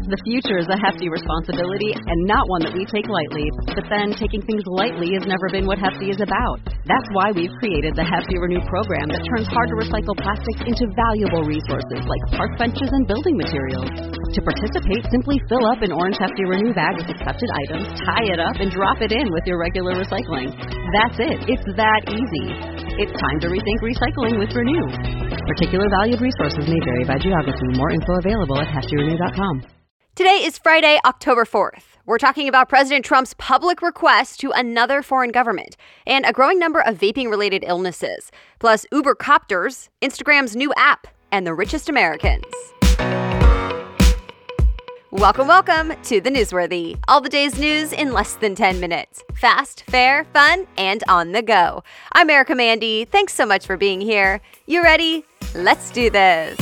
The future is a hefty responsibility and not one that we take lightly. But then, taking things lightly has never been what Hefty is about. That's why we've created the Hefty Renew program that turns hard-to-recycle plastics into valuable resources like park benches and building materials. To participate, simply fill up an orange Hefty Renew bag with accepted items, tie it up, and drop it in with your regular recycling. That's it. It's that easy. It's time to rethink recycling with Renew. Particular valued resources may vary by geography. More info available at heftyrenew.com. Today is Friday, October 4th. We're talking about President Trump's public request to another foreign government and a growing number of vaping-related illnesses, plus Uber copters, Instagram's new app, and the richest Americans. Welcome to The Newsworthy. All the day's news in less than 10 minutes. Fast, fair, fun, and on the go. I'm Erica Mandy. Thanks so much for being here. You ready? Let's do this.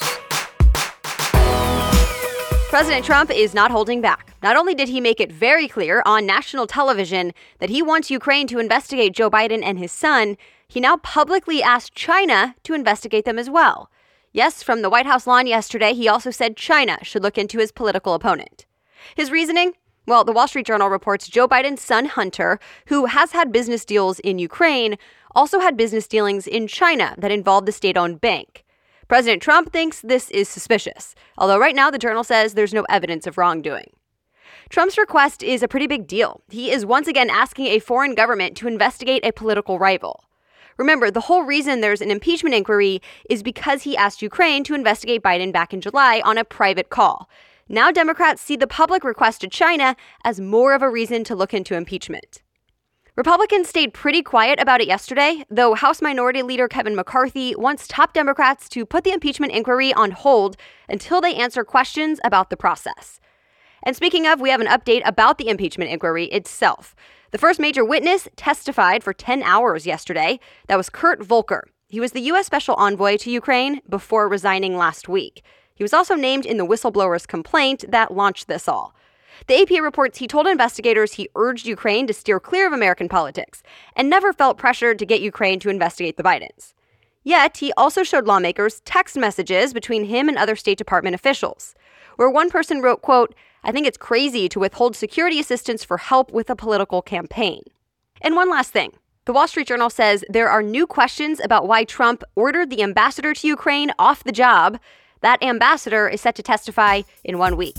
President Trump is not holding back. Not only did he make it very clear on national television that he wants Ukraine to investigate Joe Biden and his son, he now publicly asked China to investigate them as well. Yes, from the White House lawn yesterday, he also said China should look into his political opponent. His reasoning? Well, the Wall Street Journal reports Joe Biden's son, Hunter, who has had business deals in Ukraine, also had business dealings in China that involved the state-owned bank. President Trump thinks this is suspicious, although right now the Journal says there's no evidence of wrongdoing. Trump's request is a pretty big deal. He is once again asking a foreign government to investigate a political rival. Remember, the whole reason there's an impeachment inquiry is because he asked Ukraine to investigate Biden back in July on a private call. Now Democrats see the public request to China as more of a reason to look into impeachment. Republicans stayed pretty quiet about it yesterday, though House Minority Leader Kevin McCarthy wants top Democrats to put the impeachment inquiry on hold until they answer questions about the process. And speaking of, we have an update about the impeachment inquiry itself. The first major witness testified for 10 hours yesterday. That was Kurt Volker. He was the U.S. Special Envoy to Ukraine before resigning last week. He was also named in the whistleblower's complaint that launched this all. The AP reports he told investigators he urged Ukraine to steer clear of American politics and never felt pressured to get Ukraine to investigate the Bidens. Yet, he also showed lawmakers text messages between him and other State Department officials, where one person wrote, quote, "I think it's crazy to withhold security assistance for help with a political campaign." And one last thing. The Wall Street Journal says there are new questions about why Trump ordered the ambassador to Ukraine off the job. That ambassador is set to testify in 1 week.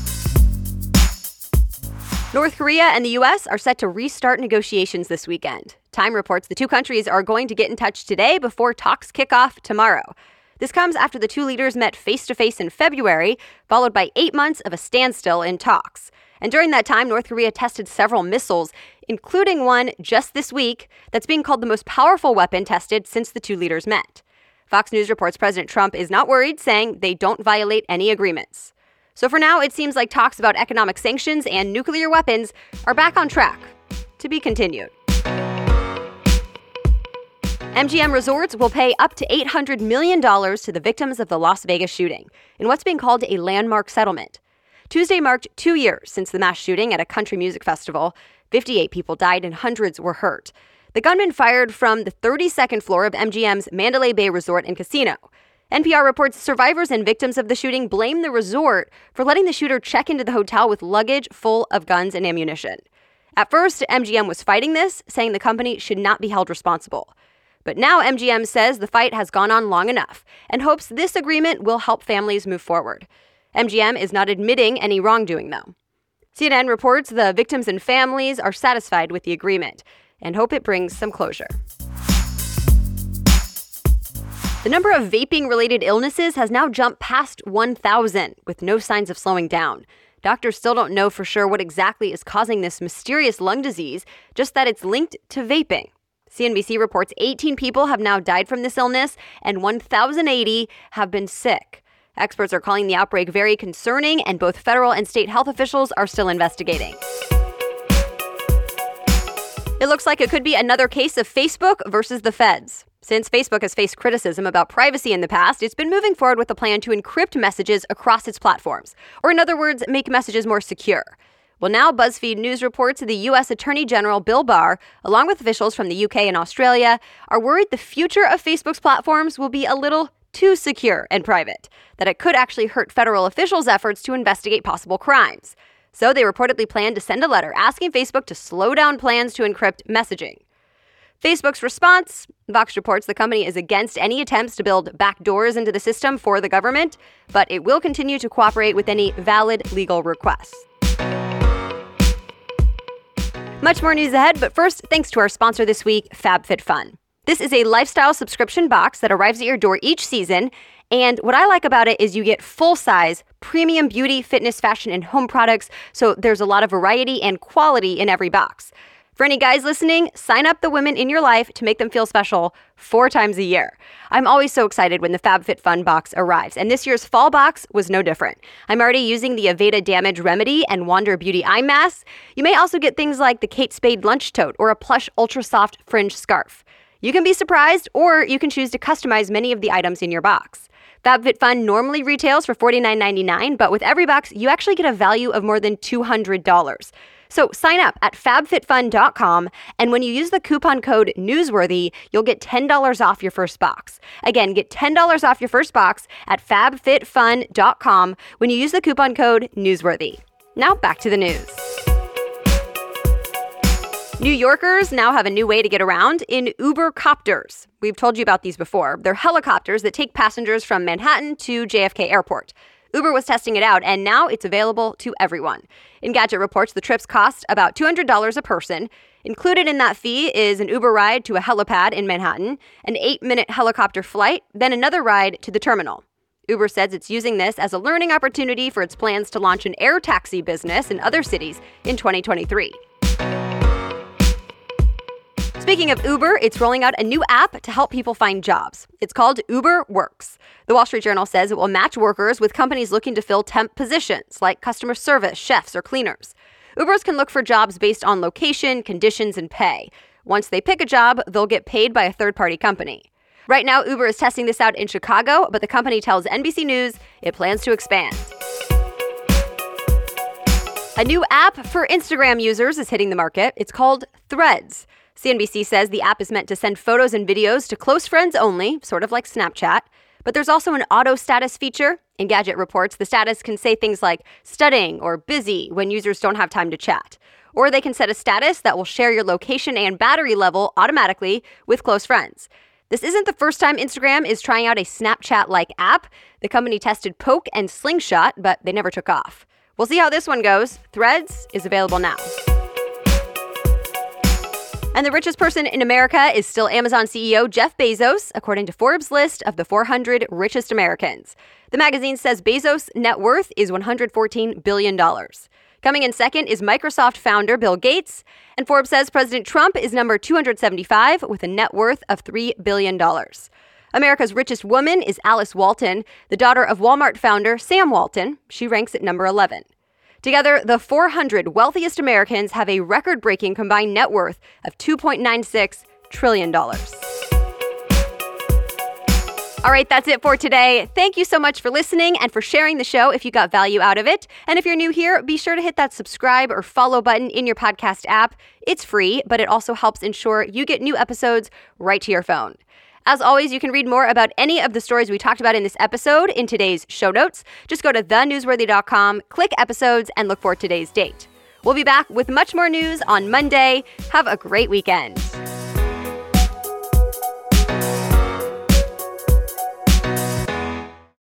North Korea and the U.S. are set to restart negotiations this weekend. Time reports the two countries are going to get in touch today before talks kick off tomorrow. This comes after the two leaders met face-to-face in February, followed by 8 months of a standstill in talks. And during that time, North Korea tested several missiles, including one just this week that's being called the most powerful weapon tested since the two leaders met. Fox News reports President Trump is not worried, saying they don't violate any agreements. So for now, it seems like talks about economic sanctions and nuclear weapons are back on track. To be continued. MGM Resorts will pay up to $800 million to the victims of the Las Vegas shooting in what's being called a landmark settlement. Tuesday marked 2 years since the mass shooting at a country music festival. 58 people died and hundreds were hurt. The gunman fired from the 32nd floor of MGM's Mandalay Bay Resort and Casino. NPR reports survivors and victims of the shooting blame the resort for letting the shooter check into the hotel with luggage full of guns and ammunition. At first, MGM was fighting this, saying the company should not be held responsible. But now MGM says the fight has gone on long enough and hopes this agreement will help families move forward. MGM is not admitting any wrongdoing, though. CNN reports the victims and families are satisfied with the agreement and hope it brings some closure. The number of vaping-related illnesses has now jumped past 1,000, with no signs of slowing down. Doctors still don't know for sure what exactly is causing this mysterious lung disease, just that it's linked to vaping. CNBC reports 18 people have now died from this illness, and 1,080 have been sick. Experts are calling the outbreak very concerning, and both federal and state health officials are still investigating. It looks like it could be another case of Facebook versus the feds. Since Facebook has faced criticism about privacy in the past, it's been moving forward with a plan to encrypt messages across its platforms, or in other words, make messages more secure. Well, now BuzzFeed News reports the U.S. Attorney General Bill Barr, along with officials from the UK and Australia, are worried the future of Facebook's platforms will be a little too secure and private, that it could actually hurt federal officials' efforts to investigate possible crimes. So they reportedly plan to send a letter asking Facebook to slow down plans to encrypt messaging. Facebook's response: Vox reports the company is against any attempts to build backdoors into the system for the government, but it will continue to cooperate with any valid legal requests. Much more news ahead, but first, thanks to our sponsor this week, FabFitFun. This is a lifestyle subscription box that arrives at your door each season, and what I like about it is you get full-size, premium beauty, fitness, fashion, and home products, so there's a lot of variety and quality in every box. For any guys listening, sign up the women in your life to make them feel special 4 times a year. I'm always so excited when the FabFitFun box arrives, and this year's fall box was no different. I'm already using the Aveda Damage Remedy and Wander Beauty Eye Masks. You may also get things like the Kate Spade Lunch Tote or a plush ultra soft fringe scarf. You can be surprised, or you can choose to customize many of the items in your box. FabFitFun normally retails for $49.99, but with every box, you actually get a value of more than $200. So sign up at fabfitfun.com, and when you use the coupon code Newsworthy, you'll get $10 off your first box. Again, get $10 off your first box at fabfitfun.com when you use the coupon code Newsworthy. Now back to the news. New Yorkers now have a new way to get around in Uber Copters. We've told you about these before. They're helicopters that take passengers from Manhattan to JFK Airport. Uber was testing it out, and now it's available to everyone. Engadget reports the trips cost about $200 a person. Included in that fee is an Uber ride to a helipad in Manhattan, an 8-minute helicopter flight, then another ride to the terminal. Uber says it's using this as a learning opportunity for its plans to launch an air taxi business in other cities in 2023. Speaking of Uber, it's rolling out a new app to help people find jobs. It's called Uber Works. The Wall Street Journal says it will match workers with companies looking to fill temp positions like customer service, chefs, or cleaners. Ubers can look for jobs based on location, conditions, and pay. Once they pick a job, they'll get paid by a third-party company. Right now, Uber is testing this out in Chicago, but the company tells NBC News it plans to expand. A new app for Instagram users is hitting the market. It's called Threads. CNBC says the app is meant to send photos and videos to close friends only, sort of like Snapchat. But there's also an auto status feature. Engadget reports the status can say things like studying or busy when users don't have time to chat. Or they can set a status that will share your location and battery level automatically with close friends. This isn't the first time Instagram is trying out a Snapchat-like app. The company tested Poke and Slingshot, but they never took off. We'll see how this one goes. Threads is available now. And the richest person in America is still Amazon CEO Jeff Bezos, according to Forbes' list of the 400 richest Americans. The magazine says Bezos' net worth is $114 billion. Coming in second is Microsoft founder Bill Gates, and Forbes says President Trump is number 275 with a net worth of $3 billion. America's richest woman is Alice Walton, the daughter of Walmart founder Sam Walton. She ranks at number 11. Together, the 400 wealthiest Americans have a record-breaking combined net worth of $2.96 trillion. All right, that's it for today. Thank you so much for listening and for sharing the show if you got value out of it. And if you're new here, be sure to hit that subscribe or follow button in your podcast app. It's free, but it also helps ensure you get new episodes right to your phone. As always, you can read more about any of the stories we talked about in this episode in today's show notes. Just go to thenewsworthy.com, click episodes, and look for today's date. We'll be back with much more news on Monday. Have a great weekend.